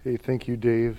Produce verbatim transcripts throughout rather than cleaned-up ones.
Hey, thank you, Dave.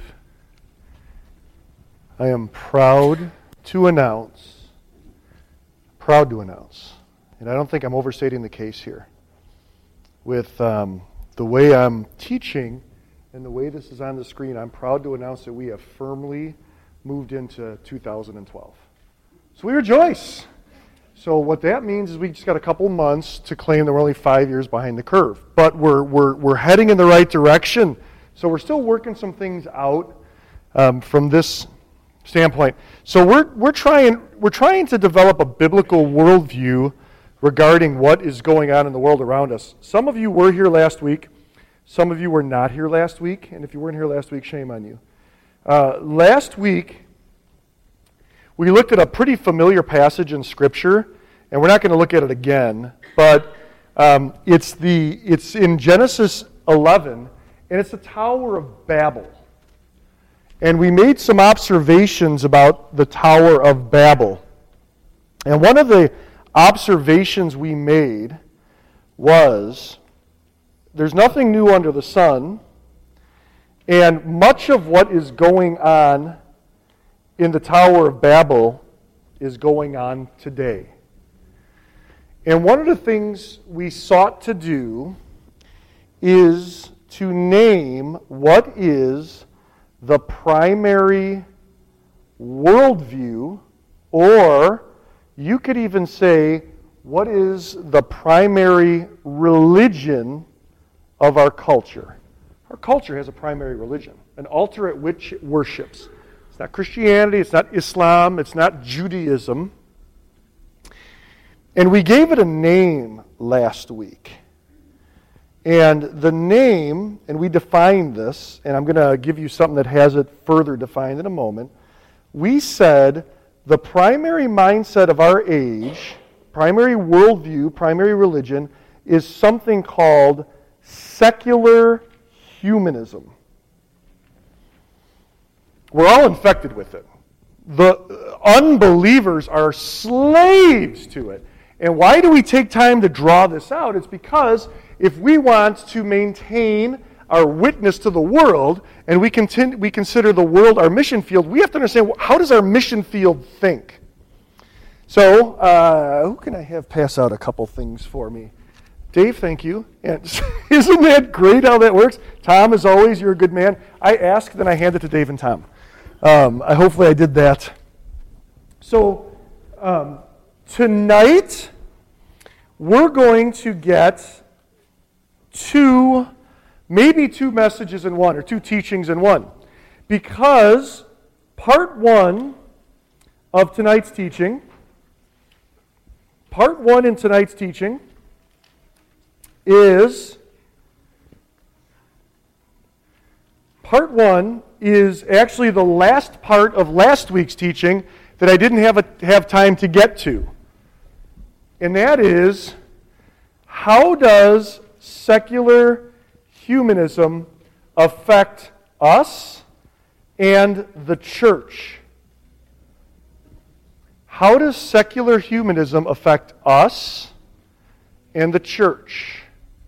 I am proud to announce, proud to announce, and I don't think I'm overstating the case here, with um, the way I'm teaching and the way this is on the screen, I'm proud to announce that we have firmly moved into two thousand twelve. So we rejoice. So what that means is we just got a couple months to claim that we're only five years behind the curve. But we're we're we're heading in the right direction. So we're still working some things out um, from this standpoint. So we're we're trying we're trying to develop a biblical worldview regarding what is going on in the world around us. Some of you were here last week. Some of you were not here last week. And if you weren't here last week, shame on you. Uh, last week, we looked at a pretty familiar passage in Scripture, and we're not going to look at it again, but um, it's the it's in Genesis eleven, and it's the Tower of Babel. And we made some observations about the Tower of Babel. And one of the observations we made was there's nothing new under the sun, and much of what is going on in the Tower of Babel is going on today. And one of the things we sought to do is to name what is the primary worldview, or you could even say, what is the primary religion of our culture? Our culture has a primary religion, an altar at which it worships. It's not Christianity, it's not Islam, it's not Judaism. And we gave it a name last week. And the name, and we defined this, and I'm going to give you something that has it further defined in a moment. We said the primary mindset of our age, primary worldview, primary religion, is something called secular humanism. We're all infected with it. The unbelievers are slaves to it. And why do we take time to draw this out? It's because if we want to maintain our witness to the world, and we, continue, we consider the world our mission field, we have to understand, how does our mission field think? So, uh, who can I have pass out a couple things for me? Dave, thank you. And isn't that great how that works? Tom, as always, you're a good man. I ask, then I hand it to Dave and Tom. Um, I hopefully I did that. So um, tonight we're going to get two, maybe two messages in one, or two teachings in one, because part one of tonight's teaching, part one in tonight's teaching is part one. is actually the last part of last week's teaching that I didn't have, a, have time to get to. And that is, how does secular humanism affect us and the church? How does secular humanism affect us and the church?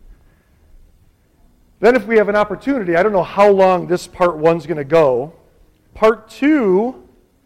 Then if we have an opportunity, I don't know how long this part one's going to go. Part two,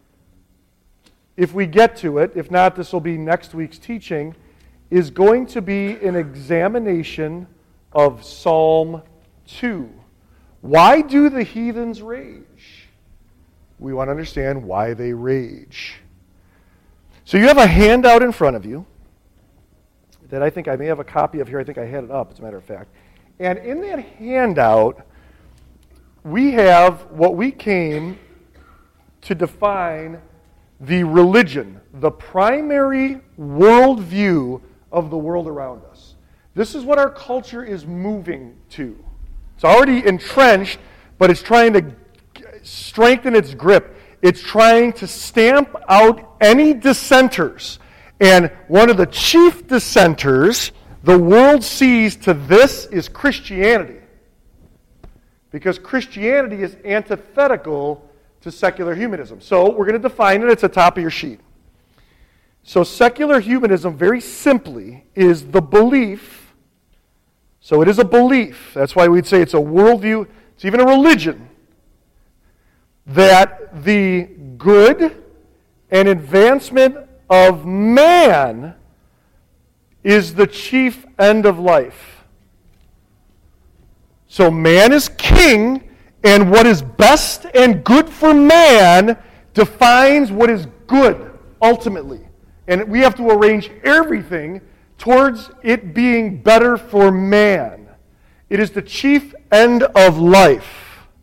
if we get to it, if not, this will be next week's teaching, is going to be an examination of Psalm two. Why do the heathens rage? We want to understand why they rage. So you have a handout in front of you that I think I may have a copy of here. I think I had it up, as a matter of fact. And in that handout, we have what we came to define the religion, the primary worldview of the world around us. This is what our culture is moving to. It's already entrenched, but it's trying to strengthen its grip. It's trying to stamp out any dissenters. And one of the chief dissenters the world sees to this is Christianity. Because Christianity is antithetical to secular humanism. So we're going to define it. It's at the top of your sheet. So secular humanism, very simply, is the belief. So it is a belief. That's why we'd say it's a worldview. It's even a religion. that the good and advancement of man is the chief end of life. So man is king, and what is best and good for man defines what is good, ultimately. And we have to arrange everything towards it being better for man. It is the chief end of life.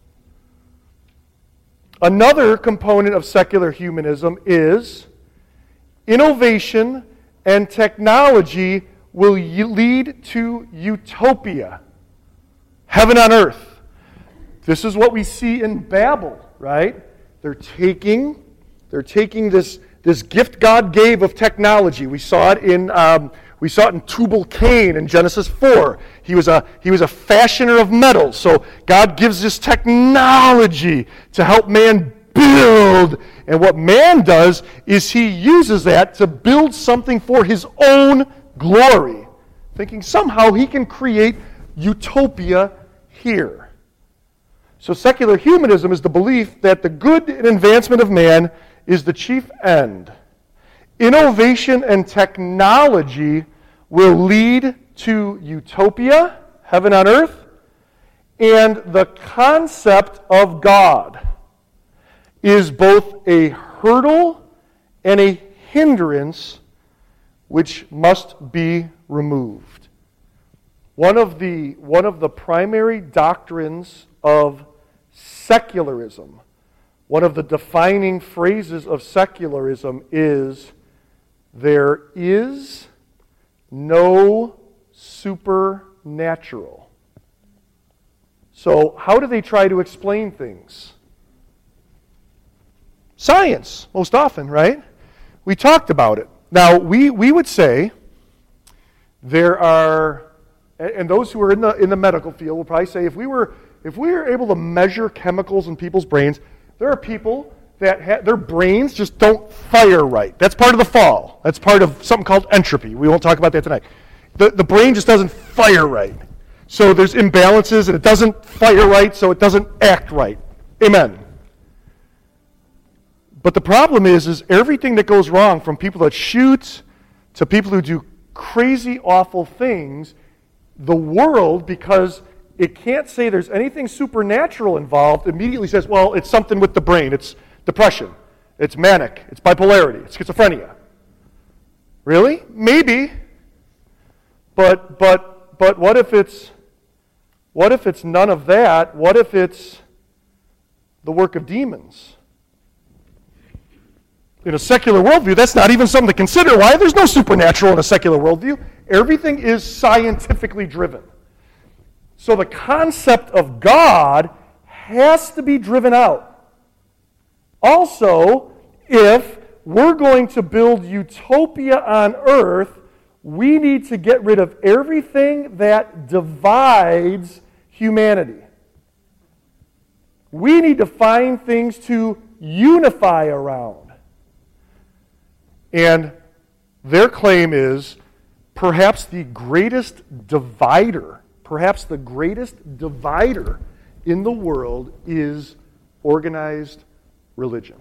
Another component of secular humanism is innovation and technology will lead to utopia, heaven on earth. This is what we see in Babel, right? They're taking, they're taking this, this gift God gave of technology. We saw it in um, we saw it in Tubal-Cain in Genesis four. He was a he was a fashioner of metals. So God gives this technology to help man build. And what man does is he uses that to build something for his own glory, thinking somehow he can create utopia here. So secular humanism is the belief that the good and advancement of man is the chief end. Innovation and technology will lead to utopia, heaven on earth, and the concept of God is both a hurdle and a hindrance which must be removed. One of the, one of the primary doctrines of secularism, one of the defining phrases of secularism is, there is no supernatural. So how do they try to explain things? Science, most often, right? We talked about it. Now, we, we would say there are, and those who are in the in the medical field will probably say, if we were if we were able to measure chemicals in people's brains, there are people that ha- their brains just don't fire right. That's part of the fall. That's part of something called entropy. We won't talk about that tonight. The, the brain just doesn't fire right. So there's imbalances, and it doesn't fire right, so it doesn't act right. Amen. But the problem is, is everything that goes wrong, from people that shoot to people who do crazy, awful things, the world, because it can't say there's anything supernatural involved, immediately says, well, it's something with the brain. It's depression. It's manic. It's bipolarity. It's schizophrenia. Really? Maybe. But but but what if it's what if it's none of that? What if it's the work of demons? In a secular worldview, that's not even something to consider. Why? There's no supernatural in a secular worldview. Everything is scientifically driven. So the concept of God has to be driven out. Also, if we're going to build utopia on earth, we need to get rid of everything that divides humanity. We need to find things to unify around. And their claim is perhaps the greatest divider, perhaps the greatest divider in the world is organized religion.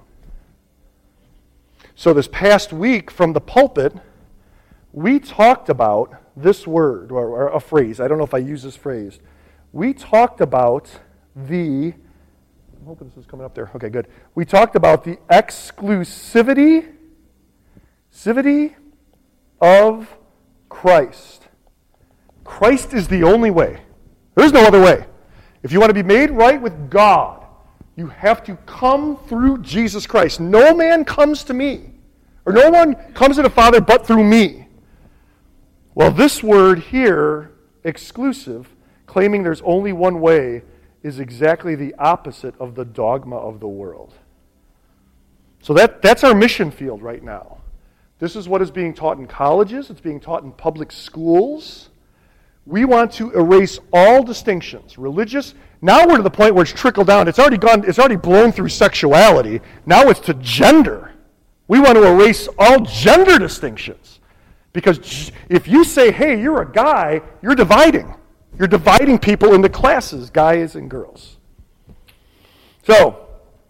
So this past week from the pulpit, we talked about this word, or, or a phrase. I don't know if I use this phrase. We talked about the, I'm hoping this is coming up there. Okay, good. We talked about the exclusivity Exclusivity of Christ. Christ is the only way. There is no other way. If you want to be made right with God, you have to come through Jesus Christ. No man comes to me, or no one comes to the Father but through me. Well, this word here, exclusive, claiming there's only one way, is exactly the opposite of the dogma of the world. So that, that's our mission field right now. This is what is being taught in colleges. It's being taught in public schools. We want to erase all distinctions. Religious, now we're to the point where it's trickled down. It's already gone, it's already blown through sexuality. Now it's to gender. We want to erase all gender distinctions. Because if you say, hey, you're a guy, you're dividing. You're dividing people into classes, guys and girls. So,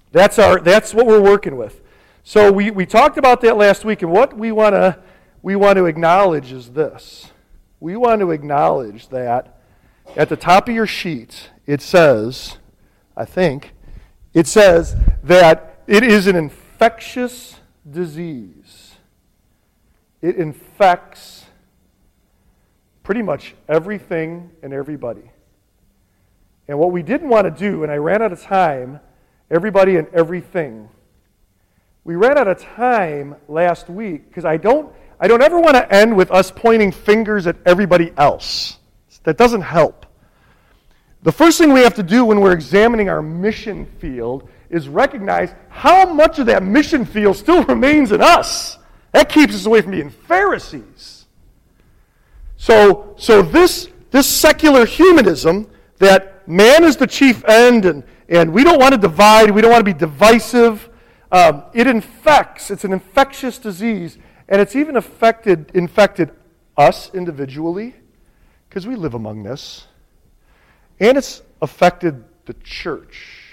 That's our. That's what we're working with. So we, we talked about that last week, and what we want to we want to acknowledge is this. We want to acknowledge that at the top of your sheet, it says, I think, it says that it is an infectious disease. It infects pretty much everything and everybody. And what we didn't want to do, and I ran out of time, everybody and everything. We ran out of time last week because I don't I don't ever want to end with us pointing fingers at everybody else. That doesn't help. The first thing we have to do when we're examining our mission field is recognize how much of that mission field still remains in us. That keeps us away from being Pharisees. So, so this, this secular humanism, that man is the chief end, and, and we don't want to divide, we don't want to be divisive, um, it infects, it's an infectious disease, and it's even affected, infected us individually, because we live among this. And it's affected the church.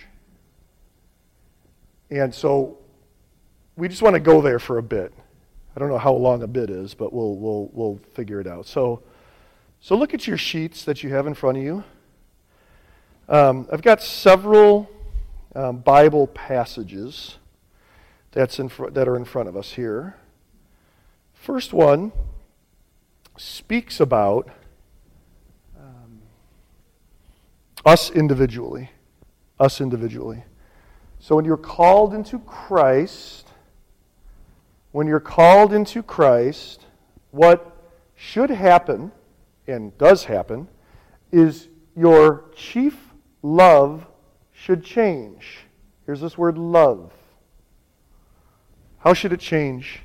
And so we just want to go there for a bit. I don't know how long a bit is, but we'll we'll we'll figure it out. So so look at your sheets that you have in front of you. Um, I've got several um, Bible passages that's in fr- that are in front of us here. First one speaks about um, us individually. Us individually. So when you're called into Christ, when you're called into Christ, what should happen, and does happen, is your chief love should change. Here's this word love. How should it change?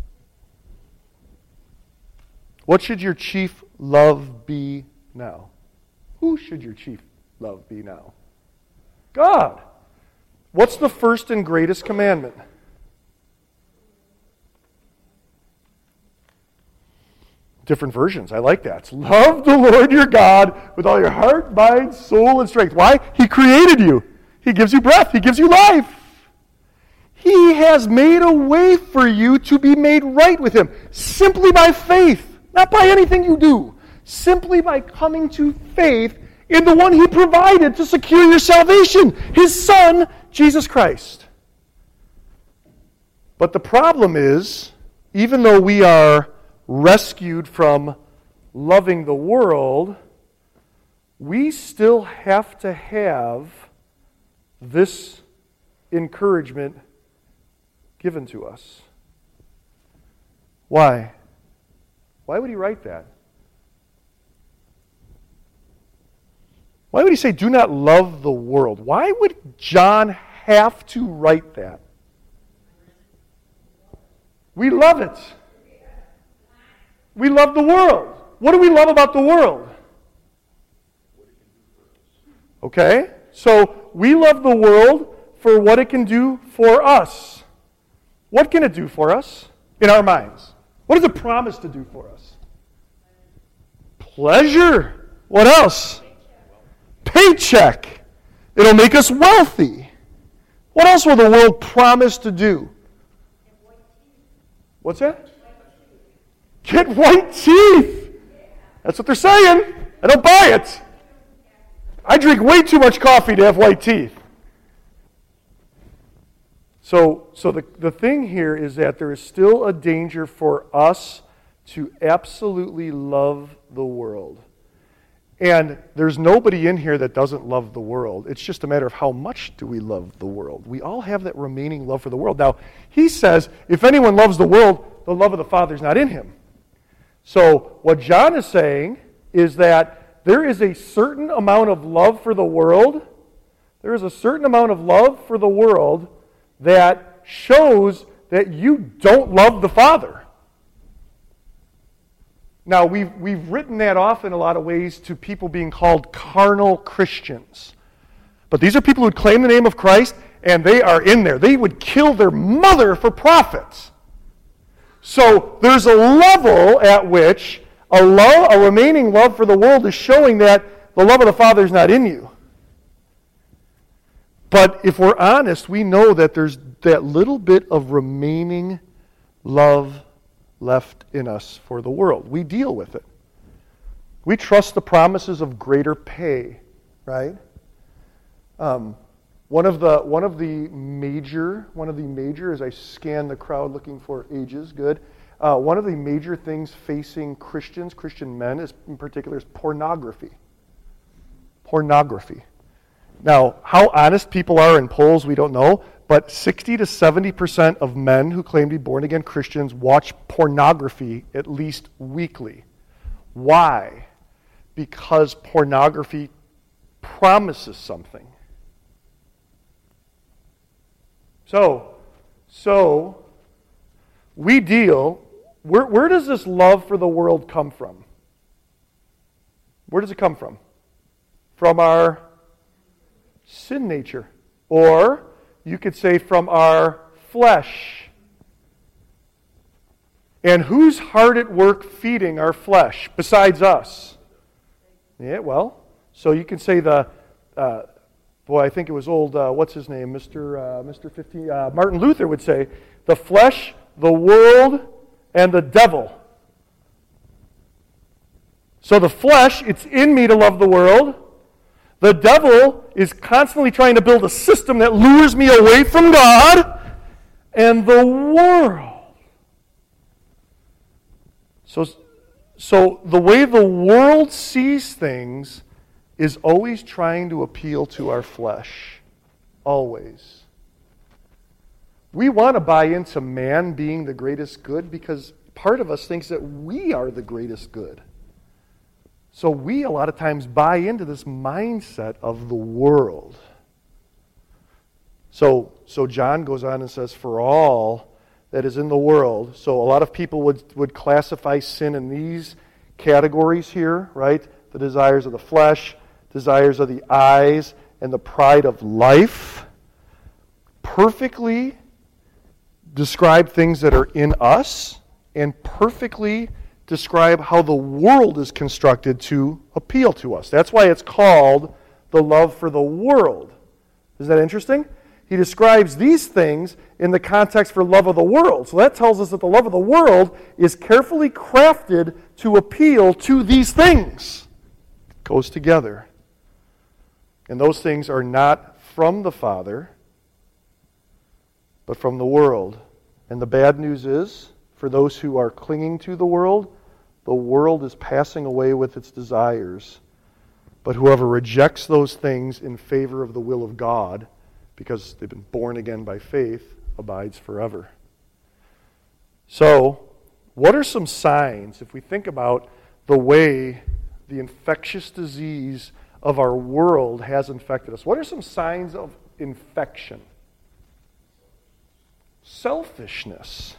What should your chief love be now? Who should your chief love be now? God. What's the first and greatest commandment? Different versions. I like that. It's love the Lord your God with all your heart, mind, soul, and strength. Why? He created you. He gives you breath. He gives you life. He has made a way for you to be made right with Him simply by faith. Not by anything you do. Simply by coming to faith in the one He provided to secure your salvation, His Son, Jesus Christ. But the problem is, even though we are rescued from loving the world, we still have to have this encouragement given to us. Why? Why would he write that? Why would he say, do not love the world? Why would John have to write that? We love it. We love the world. What do we love about the world? Okay, so we love the world for what it can do for us. What can it do for us in our minds? What does it promise to do for us? Pleasure. What else? Paycheck. It'll make us wealthy. What else will the world promise to do? What's that? Get white teeth. That's what they're saying. I don't buy it. I drink way too much coffee to have white teeth. So, so the, the thing here is that there is still a danger for us to absolutely love the world. And there's nobody in here that doesn't love the world. It's just a matter of how much do we love the world. We all have that remaining love for the world. Now, he says, if anyone loves the world, the love of the Father is not in him. So what John is saying is that there is a certain amount of love for the world. There is a certain amount of love for the world that shows that you don't love the Father. Now, we've, we've written that off in a lot of ways to people being called carnal Christians. But these are people who would claim the name of Christ, and they are in there. They would kill their mother for profit. So there's a level at which a, love, a remaining love for the world is showing that the love of the Father is not in you. But if we're honest, we know that there's that little bit of remaining love left in us for the world. We deal with it. We trust the promises of greater pay, right? Um, one of the one of the major one of the major as I scan the crowd looking for ages, good. Uh, one of the major things facing Christians, Christian men, is in particular, is pornography. Pornography. Now, how honest people are in polls, we don't know, but sixty to seventy percent of men who claim to be born-again Christians watch pornography at least weekly. Why? Because pornography promises something. So, so we deal, where, where does this love for the world come from? Where does it come from? From our sin nature. Or you could say from our flesh. And who's hard at work feeding our flesh besides us? Yeah, well, so you can say the, uh, boy, I think it was old, uh, what's his name, Mister Uh, Mister fifteen, uh, Martin Luther would say, the flesh, the world, and the devil. So the flesh, it's in me to love the world. The devil is constantly trying to build a system that lures me away from God. And the world. So, so the way the world sees things is always trying to appeal to our flesh. Always. We want to buy into man being the greatest good because part of us thinks that we are the greatest good. So we, a lot of times, buy into this mindset of the world. So, so John goes on and says, for all that is in the world. So a lot of people would, would classify sin in these categories here, right? The desires of the flesh, desires of the eyes, and the pride of life. Perfectly describe things that are in us, and perfectly describe how the world is constructed to appeal to us. That's why it's called the love for the world. Isn't that interesting? He describes these things in the context for love of the world. So that tells us that the love of the world is carefully crafted to appeal to these things. It goes together. And those things are not from the Father, but from the world. And the bad news is, for those who are clinging to the world, the world is passing away with its desires. But whoever rejects those things in favor of the will of God, because they've been born again by faith, abides forever. So, what are some signs, if we think about the way the infectious disease of our world has infected us? What are some signs of infection? Selfishness.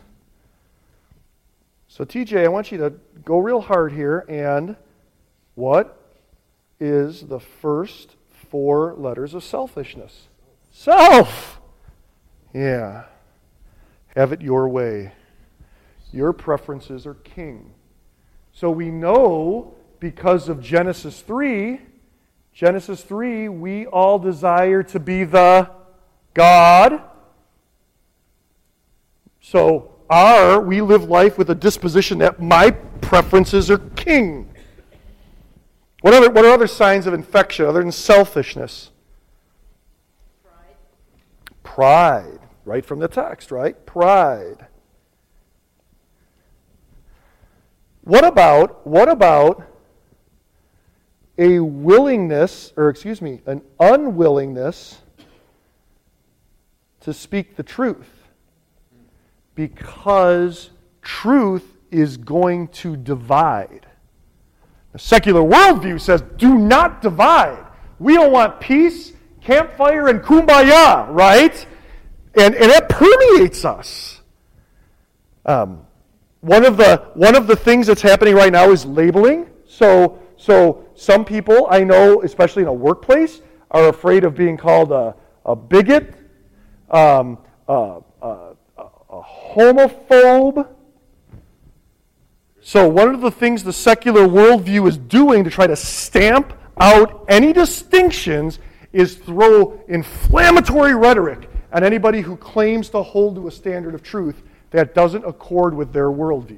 So T J, I want you to go real hard here, and what is the first four letters of selfishness? Self! Yeah. Have it your way. Your preferences are king. So we know because of Genesis three, Genesis three, we all desire to be the God. So our, we live life with a disposition that my preferences are king. What other, what are other signs of infection other than selfishness? Pride. Pride, right from the text, right? Pride. What about, what about a willingness, or excuse me, an unwillingness to speak the truth? Because truth is going to divide. The secular worldview says, do not divide. We don't want peace, campfire, and kumbaya, right? And, and it permeates us. Um, one of the one of the things that's happening right now is labeling. So, so some people I know, especially in a workplace, are afraid of being called a, a bigot, um, uh, uh, a homophobe. So one of the things the secular worldview is doing to try to stamp out any distinctions is throw inflammatory rhetoric at anybody who claims to hold to a standard of truth that doesn't accord with their worldview.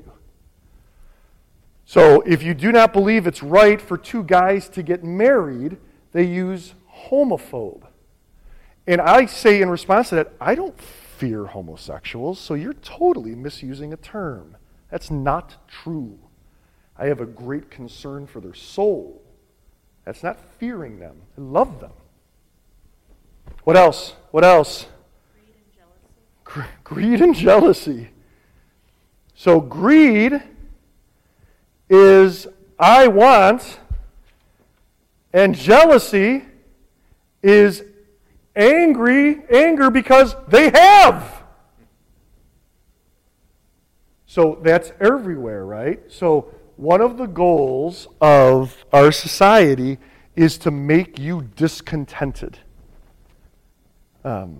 So if you do not believe it's right for two guys to get married, they use homophobe. And I say in response to that, I don't fear homosexuals, so you're totally misusing a term. That's not true. I have a great concern for their soul. That's not fearing them. I love them. What else? What else? Greed and jealousy. Greed and jealousy. So greed is I want, and jealousy is angry, anger because they have. So that's everywhere, right? So one of the goals of our society is to make you discontented. Um,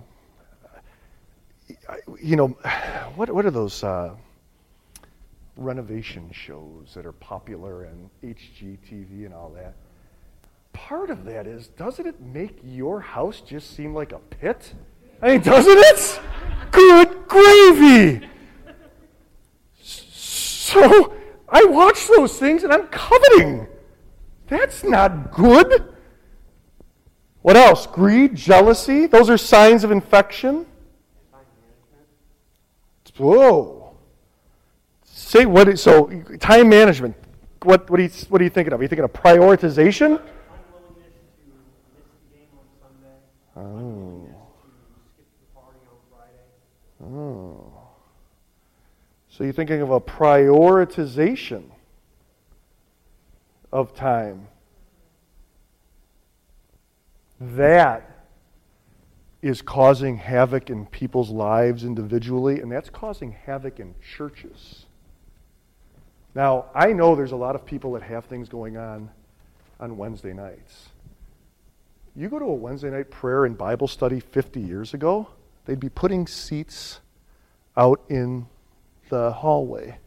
you know, what what are those uh, renovation shows that are popular and H G T V and all that? Part of that is, doesn't it make your house just seem like a pit? I mean, doesn't it? Good gravy! So, I watch those things and I'm coveting. That's not good. What else? Greed, jealousy, those are signs of infection. Whoa. Say what is, so, time management. What, what, are you, what are you thinking of? Are you thinking of prioritization? Oh. Oh. So you're thinking of a prioritization of time. That is causing havoc in people's lives individually, and that's causing havoc in churches. Now, I know there's a lot of people that have things going on on Wednesday nights. You go to a Wednesday night prayer and Bible study fifty years ago, they'd be putting seats out in the hallway.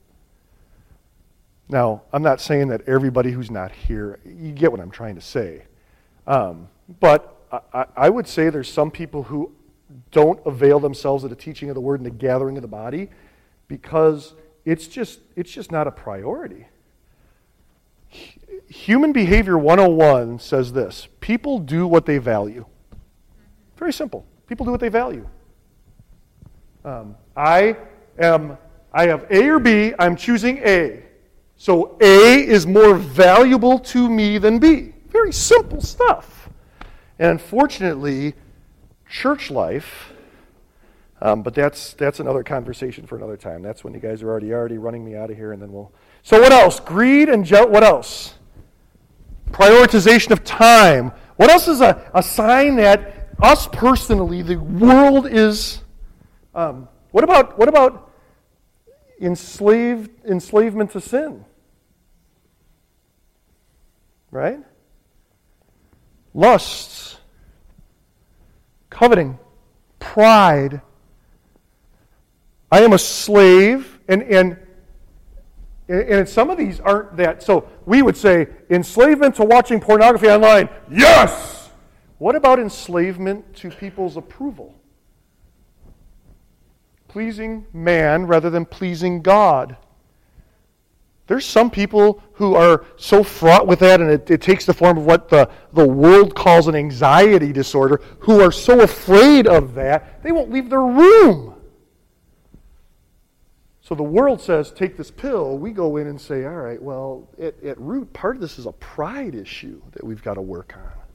Now, I'm not saying that everybody who's not here, you get what I'm trying to say. Um, but I, I would say there's some people who don't avail themselves of the teaching of the word and the gathering of the body because it's just it's just not a priority. Human Behavior one oh one says this: people do what they value. Very simple. People do what they value. Um, I am. I have A or B. I'm choosing A. So A is more valuable to me than B. Very simple stuff. And unfortunately, church life. Um, but that's that's another conversation for another time. That's when you guys are already already running me out of here, and then we'll. So what else? Greed and je- what else? Prioritization of time. What else is a, a sign that us personally, the world is? Um, what about what about enslaved enslavement to sin? Right? Lusts, coveting, pride. I am a slave, and and. And some of these aren't that. So we would say enslavement to watching pornography online. Yes! What about enslavement to people's approval? Pleasing man rather than pleasing God. There's some people who are so fraught with that, and it, it takes the form of what the, the world calls an anxiety disorder, who are so afraid of that, they won't leave their room. So the world says, take this pill. We go in and say, all right, well, at, at root, part of this is a pride issue that we've got to work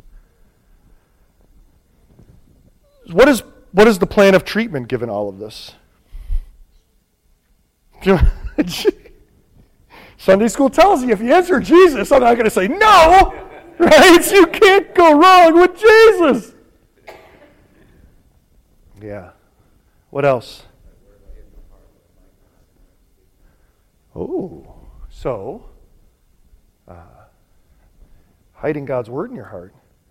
on. What is, what is the plan of treatment given all of this? Sunday school tells you if you answer Jesus, I'm not going to say no, right? You can't go wrong with Jesus. Yeah. What else? Oh, so uh, hiding God's word in your heart.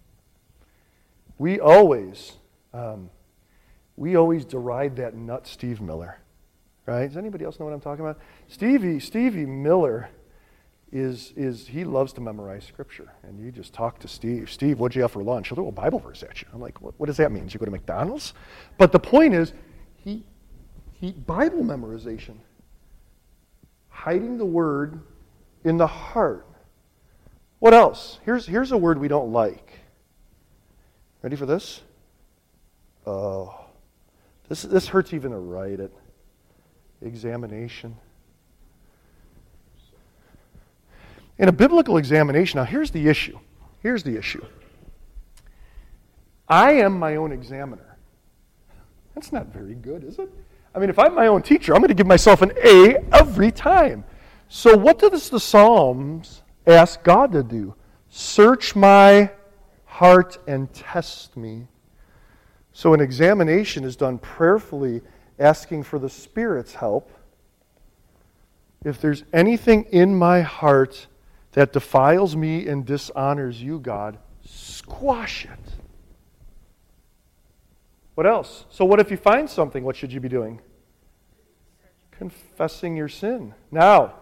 We always, um, we always deride that nut Steve Miller, right? Does anybody else know what I'm talking about? Stevie, Stevie Miller is is he loves to memorize Scripture. And you just talk to Steve. Steve, what'd you have for lunch? He'll throw a Bible verse at you. I'm like, what, what does that mean? Did you go to McDonald's? But the point is, he he Bible memorization. Hiding the word in the heart. What else? Here's, here's a word we don't like. Ready for this? Oh, this, this hurts even to write it. Examination. In a biblical examination, now here's the issue. Here's the issue. I am my own examiner. That's not very good, is it? I mean, if I'm my own teacher, I'm going to give myself an A every time. So what does the Psalms ask God to do? Search my heart and test me. So an examination is done prayerfully, asking for the Spirit's help. If there's anything in my heart that defiles me and dishonors you, God, squash it. What else? So what if you find something? What should you be doing? Confessing your sin. Now,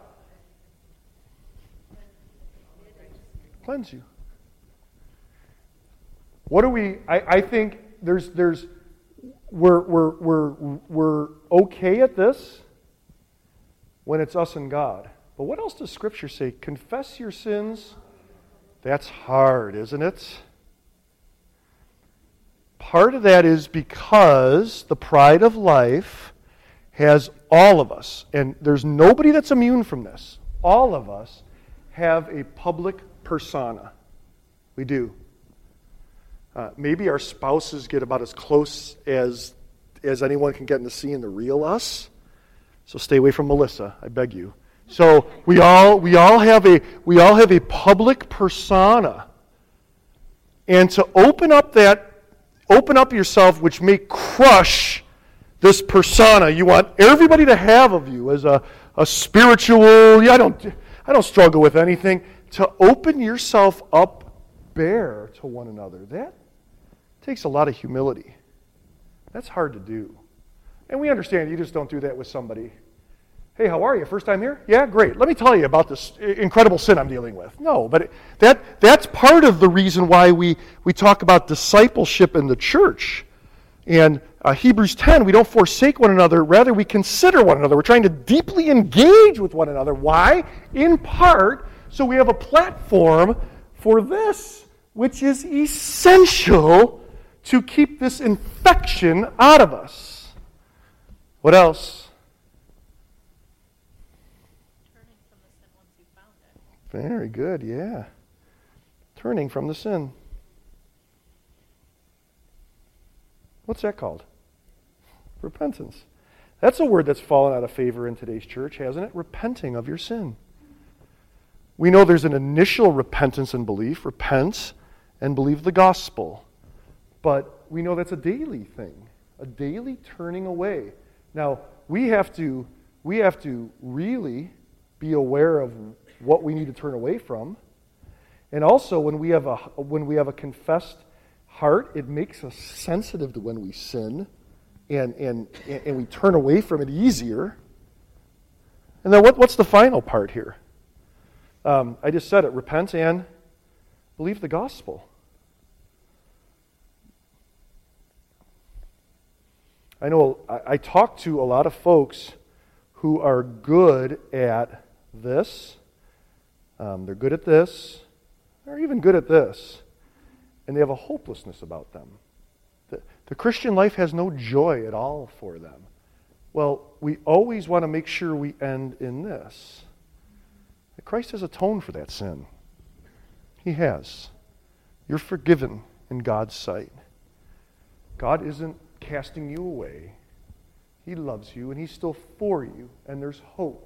cleanse you. What do we, I, I think there's, there's, we're, we're, we're, we're okay at this when it's us and God. But what else does Scripture say? Confess your sins. That's hard, isn't it? Part of that is because the pride of life has all of us, and there's nobody that's immune from this. All of us have a public persona. We do. Uh, maybe our spouses get about as close as, as anyone can get to seeing the real us. So stay away from Melissa, I beg you. So we all we all have a we all have a public persona. And to open up that Open up yourself, which may crush this persona you want everybody to have of you as a, a spiritual, yeah, I don't, I don't struggle with anything. To open yourself up bare to one another, that takes a lot of humility. That's hard to do. And we understand you just don't do that with somebody. Hey, how are you? First time here? Yeah, great. Let me tell you about this incredible sin I'm dealing with. No, but that that's part of the reason why we, we talk about discipleship in the church. And uh, Hebrews ten, we don't forsake one another. Rather, we consider one another. We're trying to deeply engage with one another. Why? In part, so we have a platform for this, which is essential to keep this infection out of us. What else? Very good, yeah. Turning from the sin. What's that called? Repentance. That's a word that's fallen out of favor in today's church, hasn't it? Repenting of your sin. We know there's an initial repentance and belief. Repent and believe the gospel. But we know that's a daily thing. A daily turning away. Now, we have to, we have to really be aware of what we need to turn away from. And also, when we have a when we have a confessed heart, it makes us sensitive to when we sin, and and and we turn away from it easier. And then what, what's the final part here? Um, I just said it. Repent and believe the gospel. I know I, I talk to a lot of folks who are good at this. Um, they're good at this. They're even good at this. And they have a hopelessness about them. The, the Christian life has no joy at all for them. Well, we always want to make sure we end in this. That Christ has atoned for that sin. He has. You're forgiven in God's sight. God isn't casting you away. He loves you, and He's still for you, and there's hope.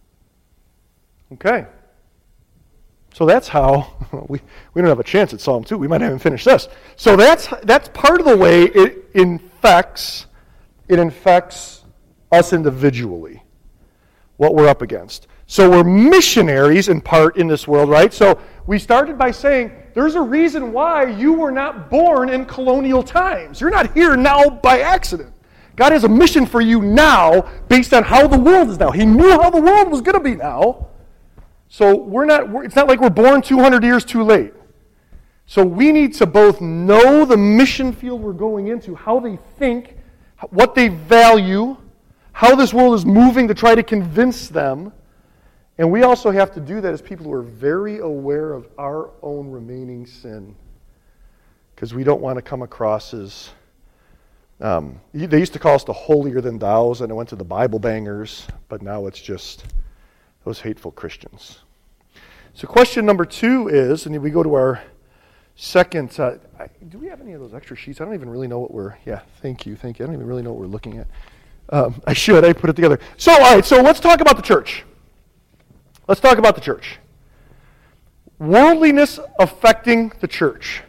Okay. So that's how, we, we don't have a chance at Psalm two. We might not even finish this. So that's that's part of the way it infects, it infects us individually, what we're up against. So we're missionaries in part in this world, right? So we started by saying, there's a reason why you were not born in colonial times. You're not here now by accident. God has a mission for you now based on how the world is now. He knew how the world was going to be now. So we're not, we're, it's not like we're born two hundred years too late. So we need to both know the mission field we're going into, how they think, what they value, how this world is moving to try to convince them. And we also have to do that as people who are very aware of our own remaining sin. Because we don't want to come across as, um, they used to call us the holier than thous, and it went to the Bible bangers, but now it's just those hateful Christians. So question number two is, and we go to our second, uh, I, do we have any of those extra sheets? I don't even really know what we're, yeah, thank you, thank you. I don't even really know what we're looking at. Um, I should, I put it together. So, all right, so let's talk about the church. Let's talk about the church. Worldliness affecting the church.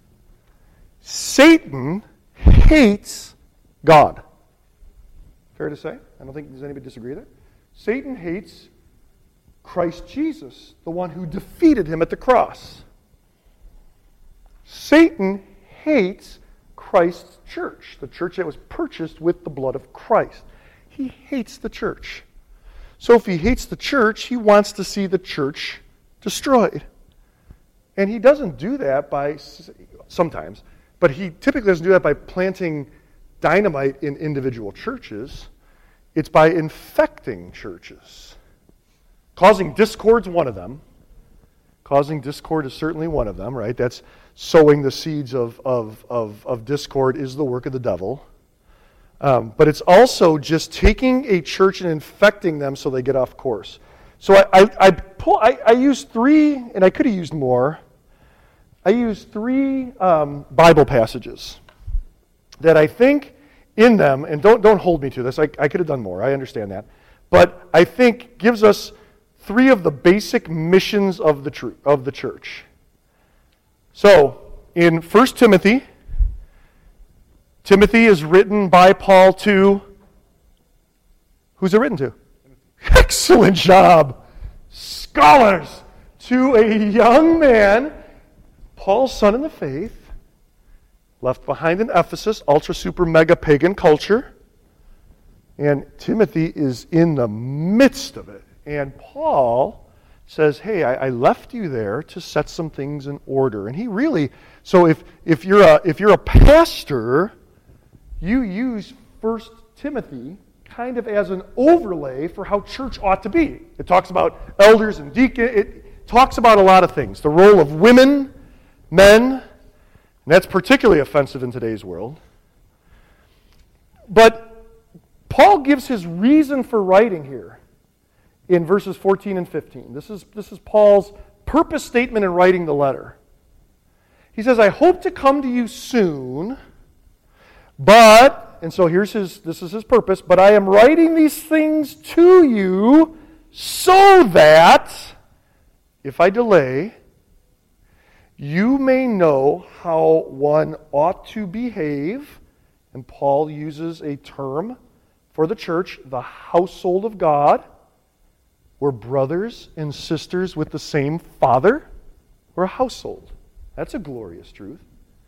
Satan hates God. Fair to say? I don't think, does anybody disagree there? Satan hates Christ Jesus, the one who defeated him at the cross. Satan hates Christ's church, the church that was purchased with the blood of Christ. He hates the church. So if he hates the church, he wants to see the church destroyed. And he doesn't do that by, sometimes, but he typically doesn't do that by planting dynamite in individual churches. It's by infecting churches. Causing discord's one of them. Causing discord is certainly one of them, right? That's sowing the seeds of, of, of, of discord is the work of the devil. Um, but it's also just taking a church and infecting them so they get off course. So I, I, I, pull, I, I used three, and I could have used more. I used three um, Bible passages that I think in them, and don't, don't hold me to this, I, I could have done more, I understand that, but I think gives us three of the basic missions of the, tr- of the church. So, in First Timothy, Timothy is written by Paul to, who's it written to? Excellent job, scholars! To a young man, Paul's son in the faith, left behind in Ephesus, ultra super mega pagan culture, and Timothy is in the midst of it. And Paul says, hey, I, I left you there to set some things in order. And he really, so if, if you're a if you're a pastor, you use First Timothy kind of as an overlay for how church ought to be. It talks about elders and deacons. It talks about a lot of things. The role of women, men, and that's particularly offensive in today's world. But Paul gives his reason for writing here in verses fourteen and fifteen. This is, this is Paul's purpose statement in writing the letter. He says, I hope to come to you soon, but, and so here's his, this is his purpose, but I am writing these things to you so that, if I delay, you may know how one ought to behave. And Paul uses a term for the church, the household of God. We're brothers and sisters with the same Father. We're a household. That's a glorious truth.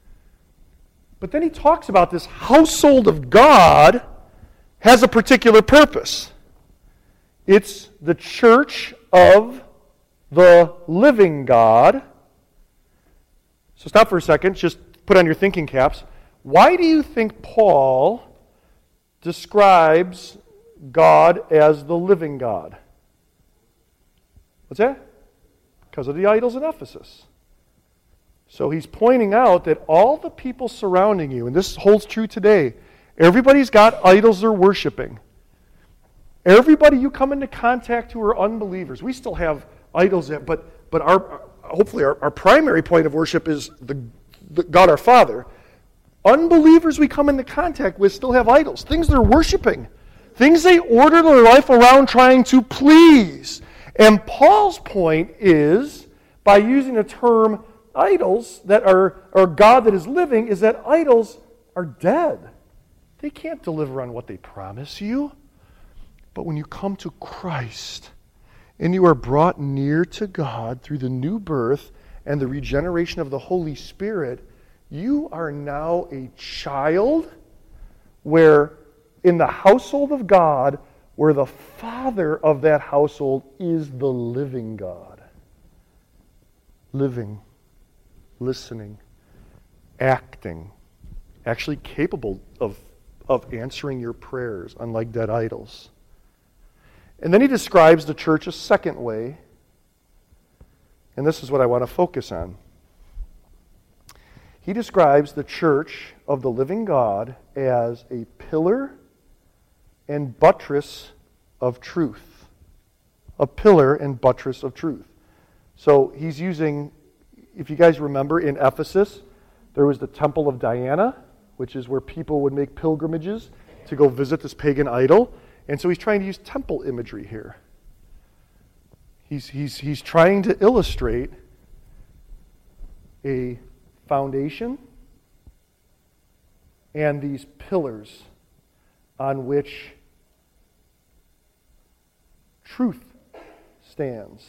But then he talks about this household of God has a particular purpose. It's the church of the living God. So stop for a second, just put on your thinking caps. Why do you think Paul describes God as the living God? What's that? Because of the idols in Ephesus. So he's pointing out that all the people surrounding you, and this holds true today, everybody's got idols they're worshiping. Everybody you come into contact who are unbelievers, we still have idols, that, but but our hopefully our, our primary point of worship is the, the God our Father. Unbelievers we come into contact with still have idols, things they're worshiping, things they order their life around trying to please. And Paul's point is, by using the term idols that are, or God that is living, is that idols are dead. They can't deliver on what they promise you. But when you come to Christ and you are brought near to God through the new birth and the regeneration of the Holy Spirit, you are now a child where in the household of God, where the father of that household is the living God. Living, listening, acting, actually capable of, of answering your prayers, unlike dead idols. And then he describes the church a second way, and this is what I want to focus on. He describes the church of the living God as a pillar and buttress of truth. A pillar and buttress of truth. So he's using, if you guys remember, in Ephesus, there was the Temple of Diana, which is where people would make pilgrimages to go visit this pagan idol. And so he's trying to use temple imagery here. He's, he's, he's trying to illustrate a foundation and these pillars on which truth stands.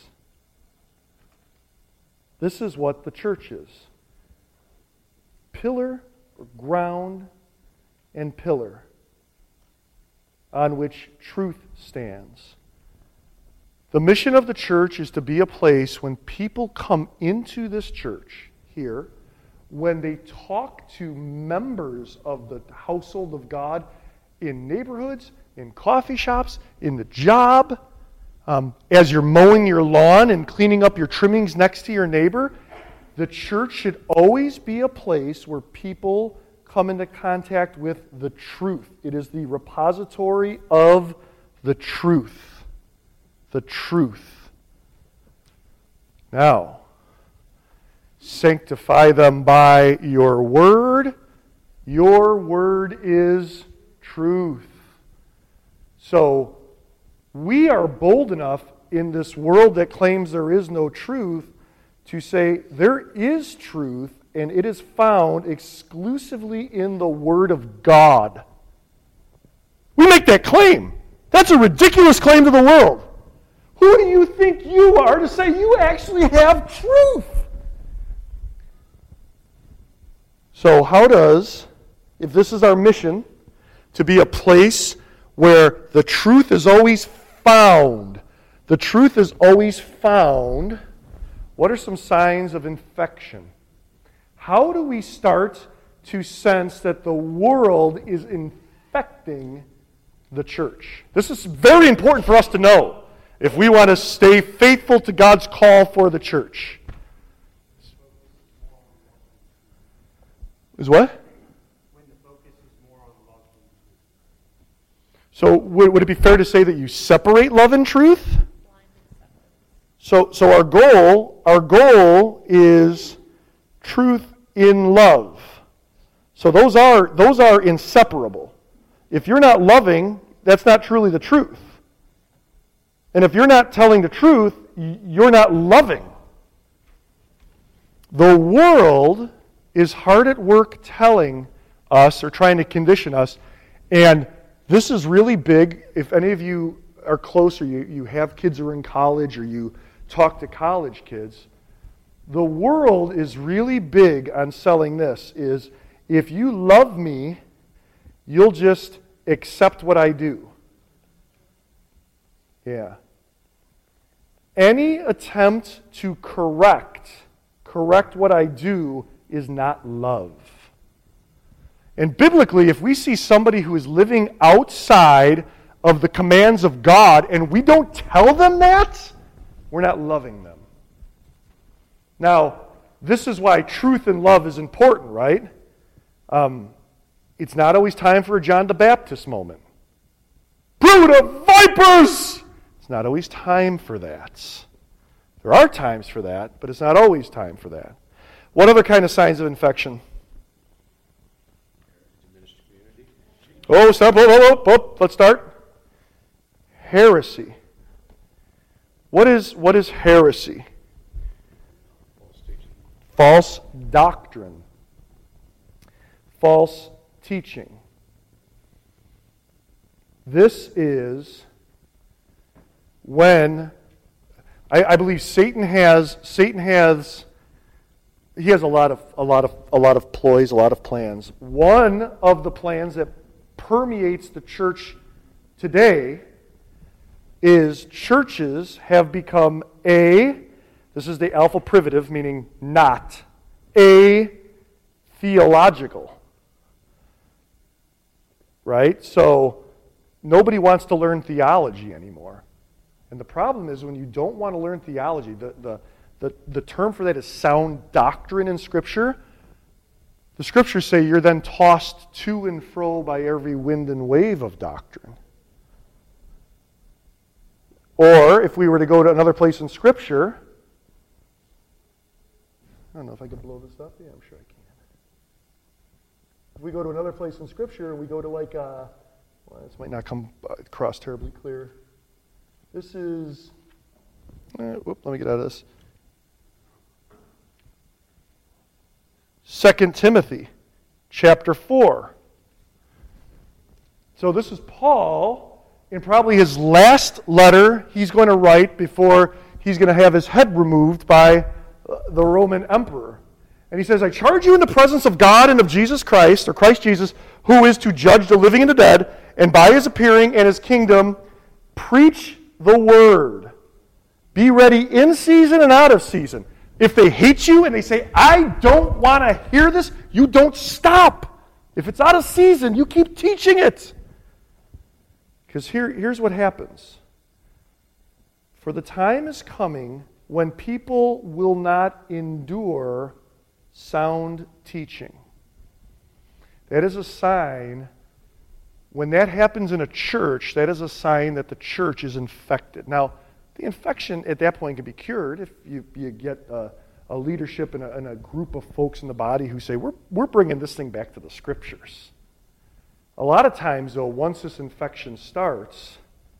This is what the church is. Pillar, ground, and pillar on which truth stands. The mission of the church is to be a place when people come into this church here, when they talk to members of the household of God in neighborhoods, in coffee shops, in the job, um, as you're mowing your lawn and cleaning up your trimmings next to your neighbor, the church should always be a place where people come into contact with the truth. It is the repository of the truth. The truth. Now, sanctify them by your word. Your word is truth. So, we are bold enough in this world that claims there is no truth to say there is truth, and it is found exclusively in the Word of God. We make that claim. That's a ridiculous claim to the world. Who do you think you are to say you actually have truth? So how does, if this is our mission, to be a place where the truth is always found, the truth is always found, what are some signs of infection? How do we start to sense that the world is infecting the church? This is very important for us to know if we want to stay faithful to God's call for the church. Is what? When the focus is more on love than truth. So would, would it be fair to say that you separate love and truth? Blind and separate. So, so our goal, our goal is truth in love. So those are those are inseparable. If you're not loving, that's not truly the truth. And if you're not telling the truth, you're not loving. The world is hard at work telling us or trying to condition us, and this is really big. If any of you are close or you, you have kids who are in college or you talk to college kids, the world is really big on selling this, is if you love me, you'll just accept what I do. Yeah. Any attempt to correct, correct what I do is not love. And biblically, if we see somebody who is living outside of the commands of God and we don't tell them that, we're not loving them. Now, this is why truth and love is important, right? Um, it's not always time for a John the Baptist moment. Brood of vipers! It's not always time for that. There are times for that, but it's not always time for that. What other kind of signs of infection? Oh, stop, oh, oh, oh, oh, let's start. Heresy. What is, what is heresy? False doctrine. False teaching. This is when I, I believe Satan has Satan has he has a lot of a lot of a lot of ploys, a lot of plans. One of the plans that permeates the church today is churches have become a, this is the alpha privative, meaning not, a theological. Right? So nobody wants to learn theology anymore. And the problem is when you don't want to learn theology, the, the, the, the term for that is sound doctrine in Scripture. The Scriptures say you're then tossed to and fro by every wind and wave of doctrine. Or if we were to go to another place in Scripture, I don't know if I can blow this up. Yeah, I'm sure I can. If we go to another place in Scripture, we go to like, uh, well, this might not come across terribly clear. This is, uh, whoop, let me get out of this. Second Timothy, chapter four. So this is Paul, in probably his last letter he's going to write before he's going to have his head removed by the Roman emperor. And he says, I charge you in the presence of God and of Jesus Christ, or Christ Jesus, who is to judge the living and the dead, and by his appearing and his kingdom, preach the word. Be ready in season and out of season. If they hate you and they say, I don't want to hear this, you don't stop. If it's out of season, you keep teaching it. Because here, here's what happens. For the time is coming when people will not endure sound teaching. That is a sign. When that happens in a church, that is a sign that the church is infected. Now, the infection at that point can be cured if you, you get a, a leadership and a, and a group of folks in the body who say, we're, we're bringing this thing back to the Scriptures. A lot of times, though, once this infection starts,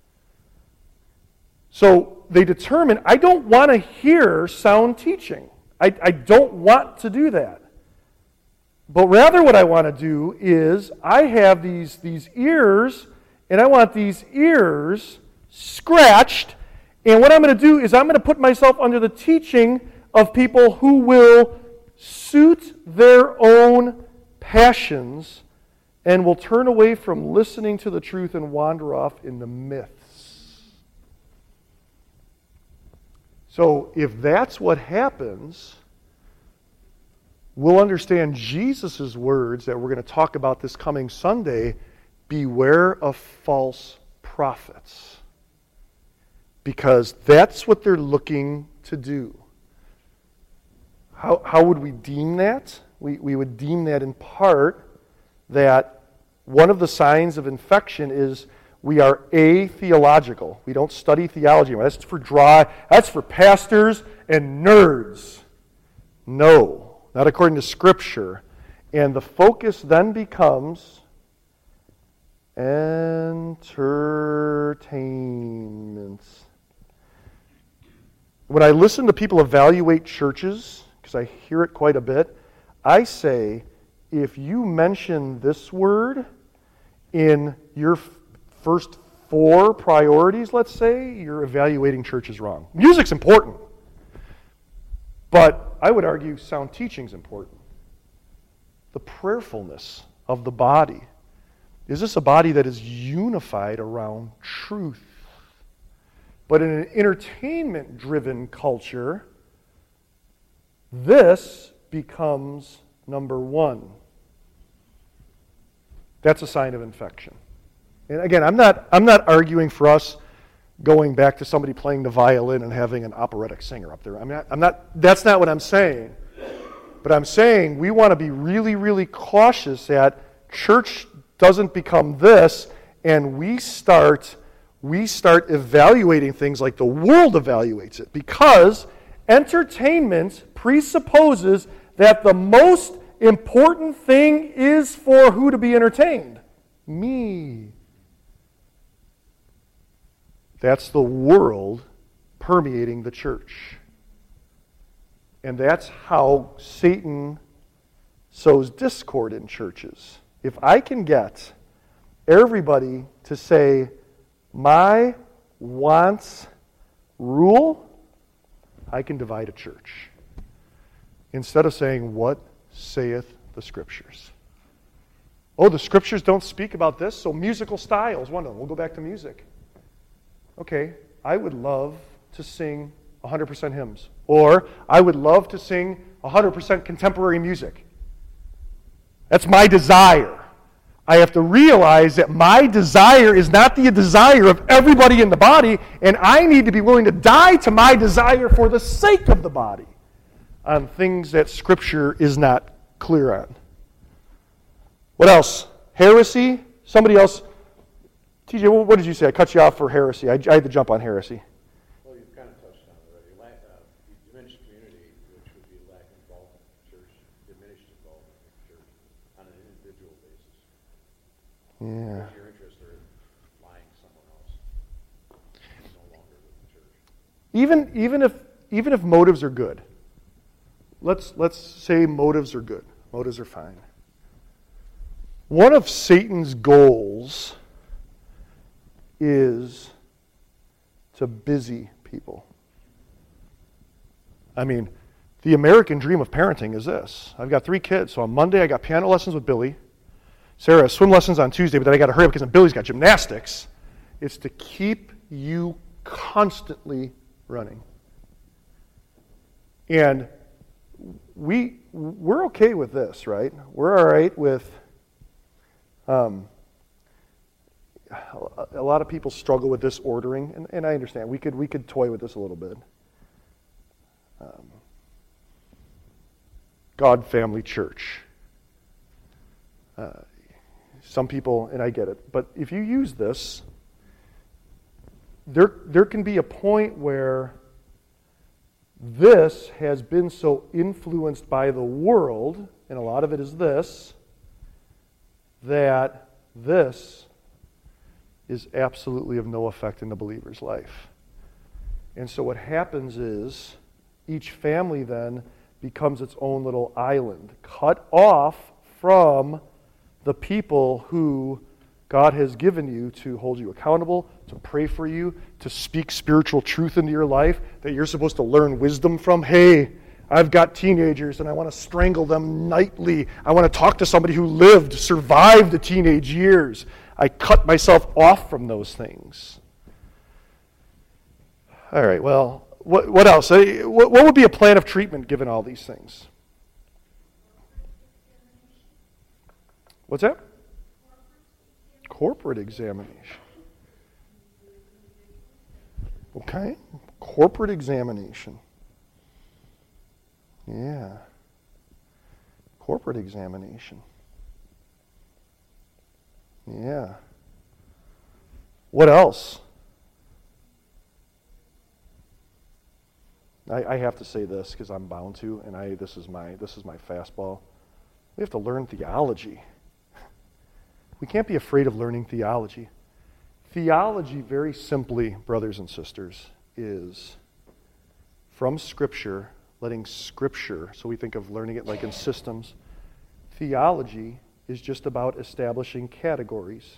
so they determine, I don't want to hear sound teaching. I, I don't want to do that. But rather what I want to do is I have these, these ears, and I want these ears scratched, and what I'm going to do is I'm going to put myself under the teaching of people who will suit their own passions and will turn away from listening to the truth and wander off into myths. So if that's what happens, we'll understand Jesus' words that we're going to talk about this coming Sunday, beware of false prophets. Because that's what they're looking to do. How, how would we deem that? We, we would deem that in part that one of the signs of infection is we are atheological. We don't study theology. That's for dry, that's for pastors and nerds. No. Not according to Scripture. And the focus then becomes entertainment. When I listen to people evaluate churches, because I hear it quite a bit, I say, if you mention this word in your f- first four priorities, let's say, you're evaluating churches wrong. Music's important. But I would argue sound teaching is important. The prayerfulness of the body. Is this a body that is unified around truth? But in an entertainment-driven culture, this becomes number one. That's a sign of infection. And again, I'm not, I'm not arguing for us going back to somebody playing the violin and having an operatic singer up there. I'm not, I'm not, that's not what I'm saying. But I'm saying we want to be really, really cautious that church doesn't become this and we start, we start evaluating things like the world evaluates it. Because entertainment presupposes that the most important thing is for who to be entertained? Me. That's the world permeating the church. And that's how Satan sows discord in churches. If I can get everybody to say, my wants rule, I can divide a church. Instead of saying, what saith the Scriptures? Oh, the Scriptures don't speak about this, so musical style is one of them. We'll go back to music. okay, I would love to sing one hundred percent hymns, or I would love to sing one hundred percent contemporary music. That's my desire. I have to realize that my desire is not the desire of everybody in the body, and I need to be willing to die to my desire for the sake of the body on things that Scripture is not clear on. What else? Heresy? Somebody else? T J, what did you say? I cut you off for heresy. I, I had to jump on heresy. Well, you've kind of touched on it already. Lack, uh, diminished community, which would be lack of involvement in the church, diminished involvement in the church on an individual basis. Yeah. Because your interests are lying somewhere else. It's no longer with the church. Even even if even if motives are good. Let's let's say motives are good. Motives are fine. One of Satan's goals is to busy people. I mean, the American dream of parenting is this. I've got three kids, so on Monday I got piano lessons with Billy. Sarah has swim lessons on Tuesday, but then I got to hurry up because Billy's got gymnastics. It's to keep you constantly running. And we, we're okay with this, right? We're all right with... Um, a lot of people struggle with this ordering, and, and I understand. We could we could toy with this a little bit. Um, God, family, church. Uh, some people, and I get it, but if you use this, there there can be a point where this has been so influenced by the world, and a lot of it is this, that this is absolutely of no effect in the believer's life. And so what happens is each family then becomes its own little island, cut off from the people who God has given you to hold you accountable, to pray for you, to speak spiritual truth into your life, that you're supposed to learn wisdom from. Hey, I've got teenagers and I want to strangle them nightly. I want to talk to somebody who lived, survived the teenage years. I cut myself off from those things. All right, well, what, what else? What, what would be a plan of treatment given all these things? What's that? Corporate examination. Okay, corporate examination. Yeah. Corporate examination. Yeah. What else? I, I have to say this because I'm bound to, and I this is my this is my fastball. We have to learn theology. We can't be afraid of learning theology. Theology, very simply, brothers and sisters, is from Scripture, letting Scripture, so we think of learning it like in systems. Theology is just about establishing categories.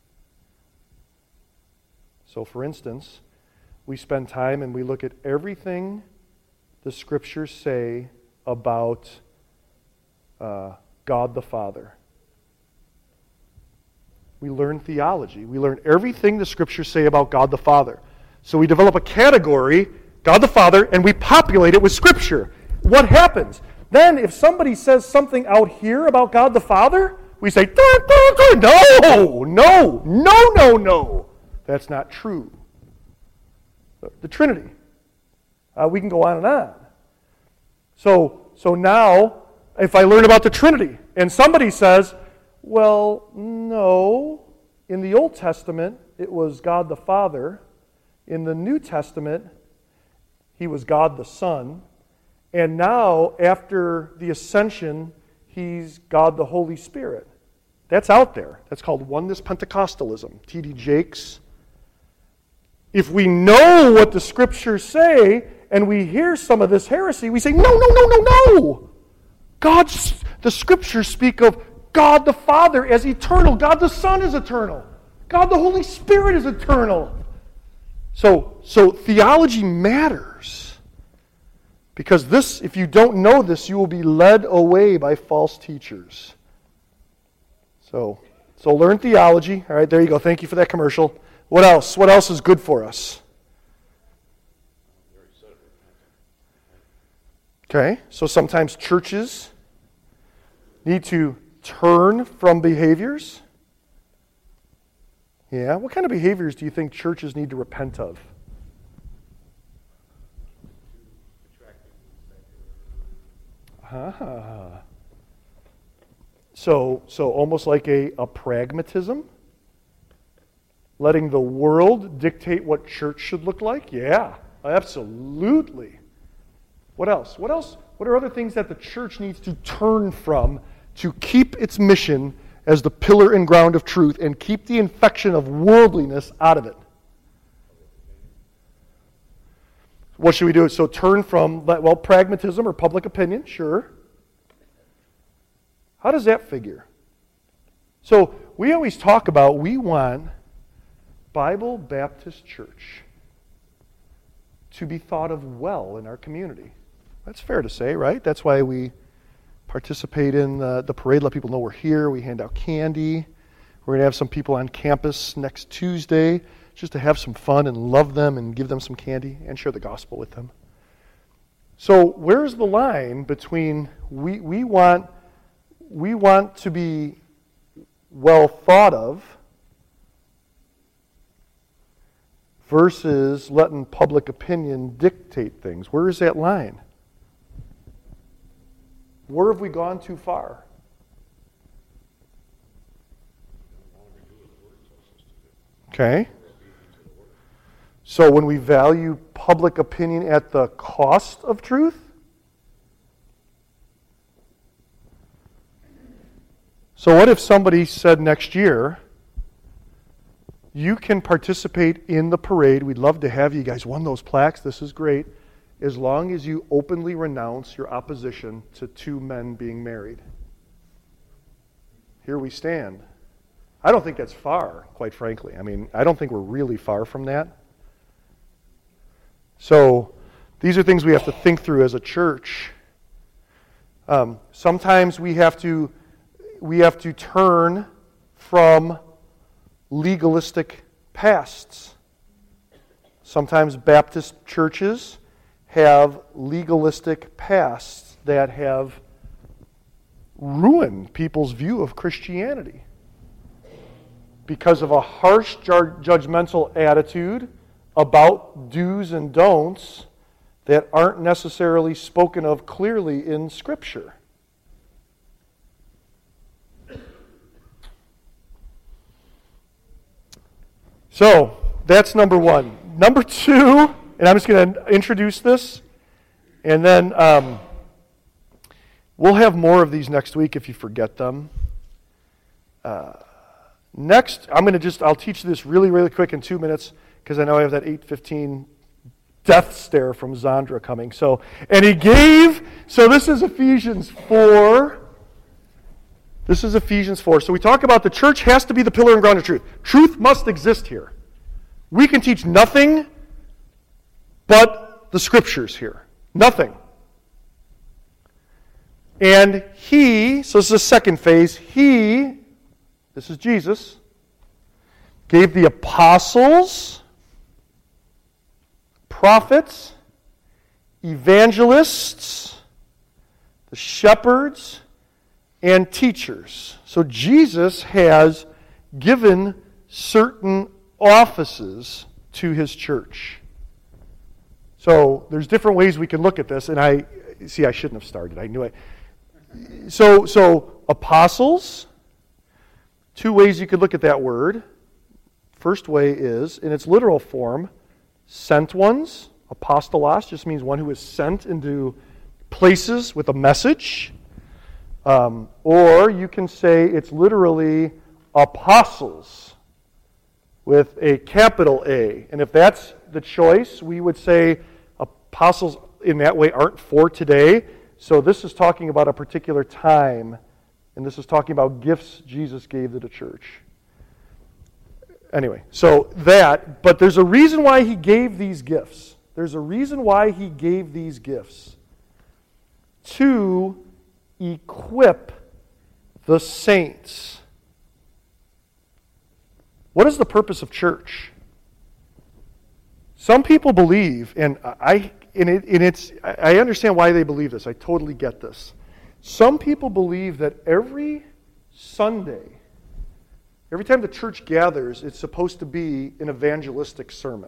So, for instance, we spend time and we look at everything the Scriptures say about uh, God the Father. We learn theology. We learn everything the Scriptures say about God the Father. So we develop a category, God the Father, and we populate it with Scripture. What happens? Then if somebody says something out here about God the Father, we say, dun, dun, dun, no, no, no, no, no. That's not true. The Trinity. Uh, we can go on and on. So, so now, if I learn about the Trinity, and somebody says, well, no, in the Old Testament, it was God the Father. In the New Testament, He was God the Son. And now, after the ascension, He's God the Holy Spirit. That's out there. That's called Oneness Pentecostalism. T D Jakes. If we know what the Scriptures say, and we hear some of this heresy, we say, no, no, no, no, no! God's, the Scriptures speak of God the Father as eternal. God the Son is eternal. God the Holy Spirit is eternal. So, so theology matters. Because this, if you don't know this, you will be led away by false teachers. So, so learn theology. All right, there you go. Thank you for that commercial. What else? What else is good for us? Okay, so sometimes churches need to turn from behaviors. Yeah, what kind of behaviors do you think churches need to repent of? Ah. So, so almost like a, a pragmatism? Letting the world dictate what church should look like? Yeah, absolutely. What else? What else? What are other things that the church needs to turn from to keep its mission as the pillar and ground of truth and keep the infection of worldliness out of it? What should we do? So turn from, well, pragmatism or public opinion, sure. How does that figure? So we always talk about we want Bible Baptist Church to be thought of well in our community. That's fair to say, right? That's why we participate in the, the parade, let people know we're here. We hand out candy. We're going to have some people on campus next Tuesday just to have some fun and love them and give them some candy and share the gospel with them. So where's the line between we, we want we want to be well thought of versus letting public opinion dictate things? Where is that line? Where have we gone too far? Okay. So when we value public opinion at the cost of truth? So what if somebody said next year, you can participate in the parade. We'd love to have you. You guys won those plaques. This is great. As long as you openly renounce your opposition to two men being married. Here we stand. I don't think that's far, quite frankly. I mean, I don't think we're really far from that. So these are things we have to think through as a church. Um, sometimes we have to we have to turn from legalistic pasts. Sometimes Baptist churches have legalistic pasts that have ruined people's view of Christianity because of a harsh, judgmental attitude about do's and don'ts that aren't necessarily spoken of clearly in Scripture. So, that's number one. Number two, and I'm just going to introduce this, and then um, we'll have more of these next week if you forget them. Uh, next, I'm going to just, I'll teach this really, really quick in two minutes, because I know I have that eight fifteen death stare from Zandra coming. So, and he gave, so this is Ephesians four. This is Ephesians four. So we talk about the church has to be the pillar and ground of truth. Truth must exist here. We can teach nothing but the Scriptures here. Nothing. And he, so this is the second phase, he, this is Jesus, gave the apostles, prophets, evangelists, the shepherds, and teachers. So Jesus has given certain offices to his church. So there's different ways we can look at this, and I see I shouldn't have started. I knew I. So so apostles. Two ways you could look at that word. First way is in its literal form, sent ones. Apostolos just means one who is sent into places with a message. Um, or you can say it's literally apostles with a capital A. And if that's the choice, we would say apostles in that way aren't for today. So this is talking about a particular time, and this is talking about gifts Jesus gave to the church. Anyway, so that, but there's a reason why he gave these gifts. There's a reason why he gave these gifts. To equip the saints. What is the purpose of church? Some people believe, and I and, it, and it's I understand why they believe this. I totally get this. Some people believe that every Sunday, every time the church gathers, it's supposed to be an evangelistic sermon.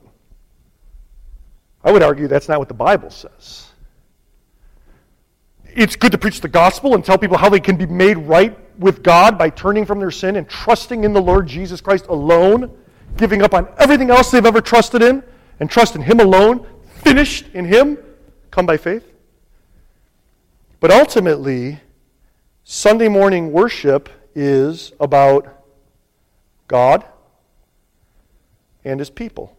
I would argue that's not what the Bible says. It's good to preach the gospel and tell people how they can be made right with God by turning from their sin and trusting in the Lord Jesus Christ alone, giving up on everything else they've ever trusted in, and trust in Him alone, finished in Him, come by faith. But ultimately, Sunday morning worship is about God and His people.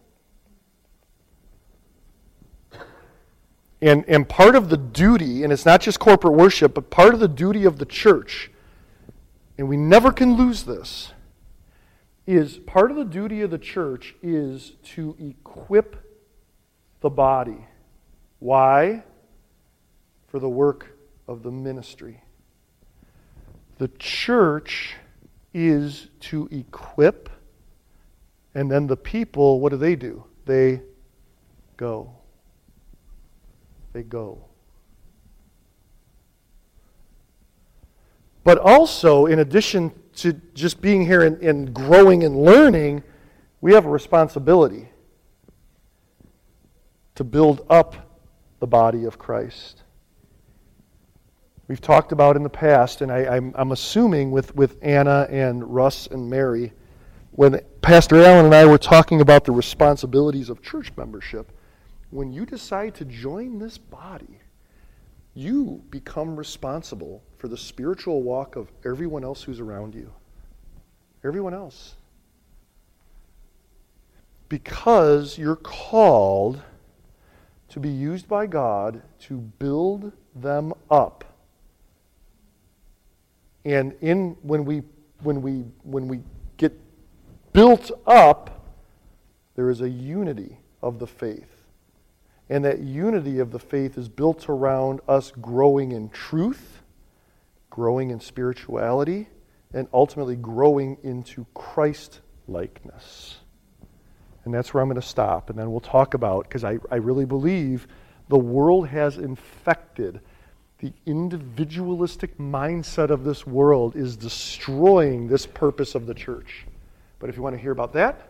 And, and part of the duty, and it's not just corporate worship, but part of the duty of the church, and we never can lose this, is part of the duty of the church is to equip the body. Why? For the work of the ministry. The church is to equip, and then the people, what do they do? They go. They go. But also, in addition to just being here and, and growing and learning, we have a responsibility to build up the body of Christ. We've talked about in the past, and I, I'm, I'm assuming with, with Anna and Russ and Mary, when Pastor Allen and I were talking about the responsibilities of church membership, when you decide to join this body, you become responsible for the spiritual walk of everyone else who's around you. Everyone else. Because you're called to be used by God to build them up. And in when we when we when we get built up, there is a unity of the faith. And that unity of the faith is built around us growing in truth, growing in spirituality, and ultimately growing into Christ-likeness. And that's where I'm going to stop. And then we'll talk about, because I, I really believe the world has infected. The individualistic mindset of this world is destroying this purpose of the church. But if you want to hear about that,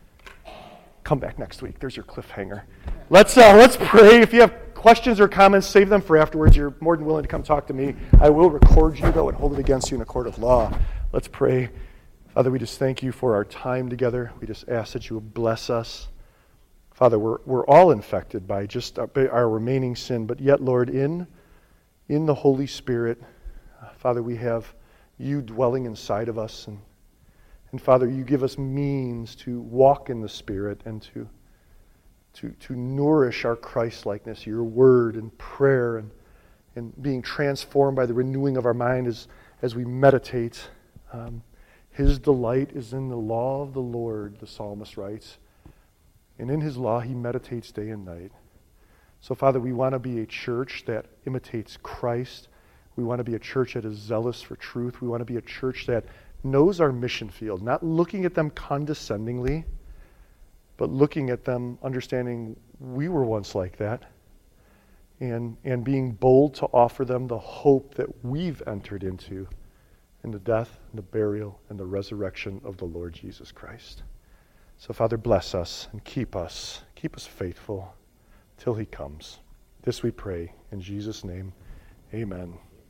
come back next week. There's your cliffhanger. Let's uh, let's pray. If you have questions or comments, save them for afterwards. You're more than willing to come talk to me. I will record you, though, and hold it against you in a court of law. Let's pray. Father, we just thank you for our time together. We just ask that you would bless us. Father, we're we're all infected by just our, our remaining sin, but yet, Lord, in in the Holy Spirit, uh, Father, we have you dwelling inside of us, and and Father, you give us means to walk in the Spirit and to to to nourish our Christ-likeness, your word and prayer, and and being transformed by the renewing of our mind as as we meditate. Um, His delight is in the law of the Lord, the psalmist writes. And in His law, he meditates day and night. So, Father, we want to be a church that imitates Christ. We want to be a church that is zealous for truth. We want to be a church that knows our mission field, not looking at them condescendingly, but looking at them, understanding we were once like that, and, and being bold to offer them the hope that we've entered into in the death, and the burial, and the resurrection of the Lord Jesus Christ. So, Father, bless us and keep us. Keep us faithful till He comes. This we pray in Jesus' name. Amen.